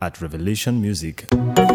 at Revelation Music.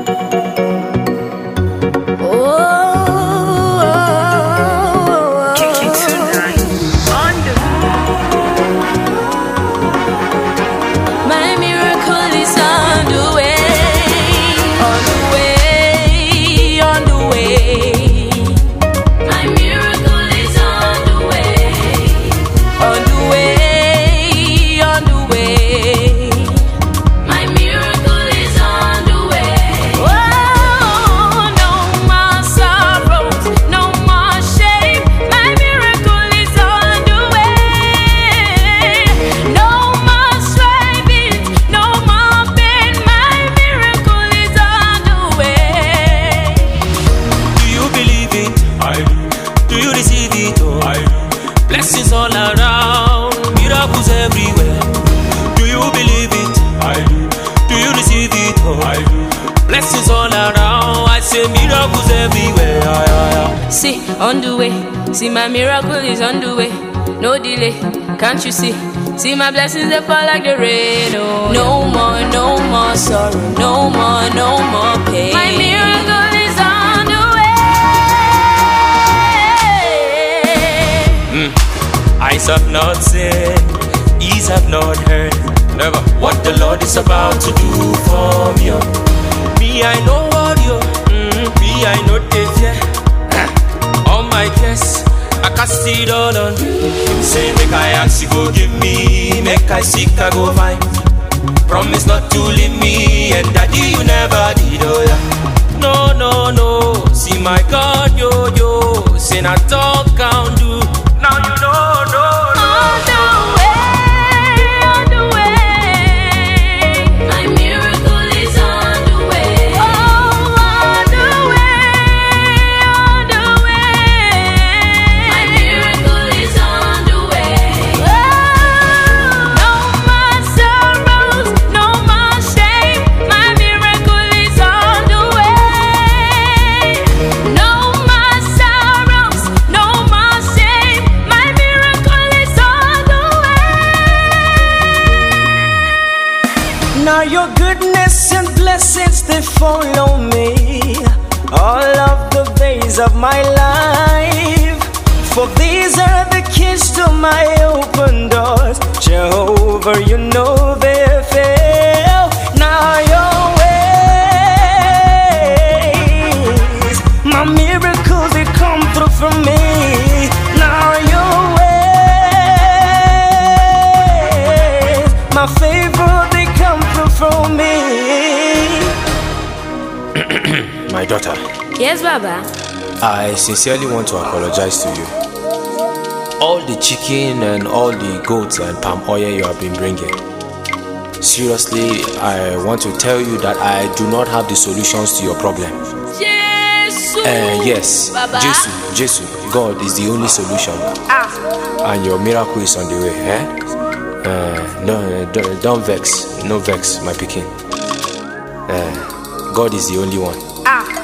Blessings all around, miracles everywhere. Do you believe it? I do. Do you receive it? Oh, I do. Blessings all around, I say miracles everywhere. See, on the way. See, my miracle is on the way. No delay, can't you see? See, my blessings, they fall like the rain. Oh, no more sorrow. No more pain. My miracle is on the way. Eyes have not seen, ears have not heard, never what the Lord is about to do for me. Me, I know what you, me, I know the fear. All my cares, I cast it all on you. Say, make I ask you, go give me, make I seek, I go find. Promise not to leave me, and daddy, you never did, oh yeah. No, see my God, yo, say not talk, can't do. Now you know. Now your goodness and blessings, they follow me all of the days of my life. For these are the keys to my open doors. Jehovah, you know they fail. Now your ways, my miracles, they come through for me. Now your ways, my favor, they come through for me. My daughter. Yes, Baba. I sincerely want to apologize to you. All the chicken and all the goats and palm oil you have been bringing. Seriously, I want to tell you that I do not have the solutions to your problem. Yes, Baba. Jesus, God is the only solution. And your miracle is on the way, No, don't vex. No vex, my pikin. God is the only one.